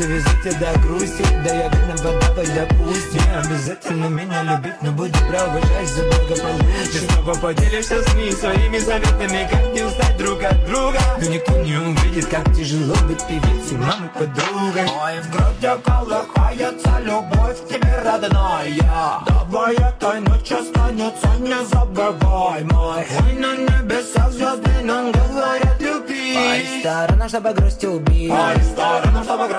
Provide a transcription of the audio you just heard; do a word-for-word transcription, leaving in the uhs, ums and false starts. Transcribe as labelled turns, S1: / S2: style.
S1: довезу тебя до грусти. Да я видно подавай, допустим. Не обязательно меня любить, но буду провожать за благополучие. Ты снова поделишься с ней своими советами, как не устать друг от друга. Но никто не увидит, как тяжело быть певицей, мамой, подругой. Ой, в груди колыхается любовь к тебе, родная. Давай этой ночью останется незабываемой. Ой, на небесах звезды нам говорят люби. Ой, сторона, чтобы грусть убить. Ой, сторона, чтобы грусть